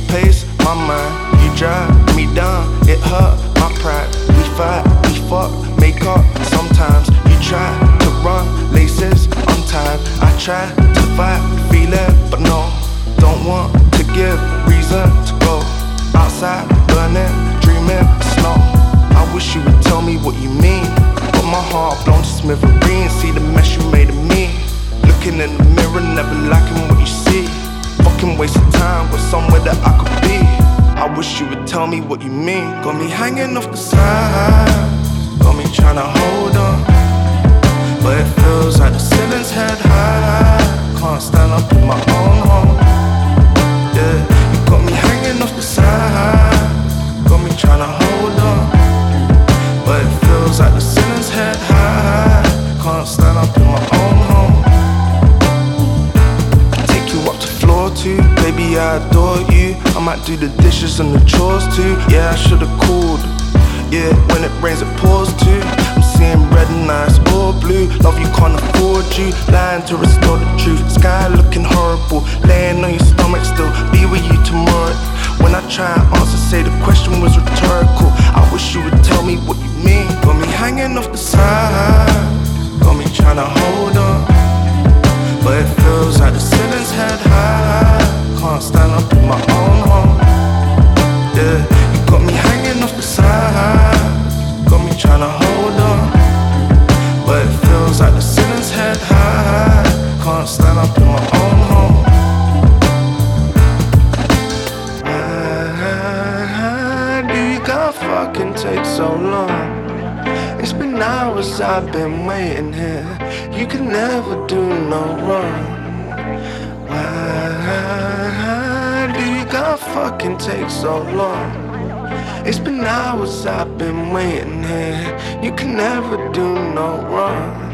pace my mind. You drive me down, it hurt my pride. We fight, we fuck, make up. Sometimes you try to run, laces untied. I try to fight, feel it, but no. Don't want to give reason to go outside, burning, dreaming, snow. I wish you would tell me what you mean, but my heart blown to smithereens. See the mess you made of me. Looking in the mirror, never liking what you see. Fucking waste of time with somewhere that I could be. I wish you would tell me what you mean. Got me hanging off the side, got me tryna hold on, but it feels like the ceiling's head high. Can't stand up in my own home. Yeah, you got me hanging off the side, got me tryna hold on, but it feels like the ceiling's head high. Can't stand up in my own home. Take you up to floor 2, baby I adore you. I might do the dishes and the chores too. Yeah, I should've called. Yeah, when it rains it pours too. I'm seeing red and ice or blue. Love you can't afford you. Lying to restore the truth. Sky looking horrible. Laying on your stomach still. Be with you tomorrow. When I try and answer, say the question was rhetorical. I wish you would tell me what you mean. Got me hanging off the side, got me tryna hold on, but it feels like the ceiling's head high. Can't stand up in my own home. Yeah, you got me hanging off the side, got me tryna hold on, but it feels like the ceiling's head high. Can't stand up in my own home. Why do you gotta fucking take so long? It's been hours I've been waiting here. You can never do no wrong. Why do you gotta fucking take so long? It's been hours I've been waiting here. You can never do no wrong.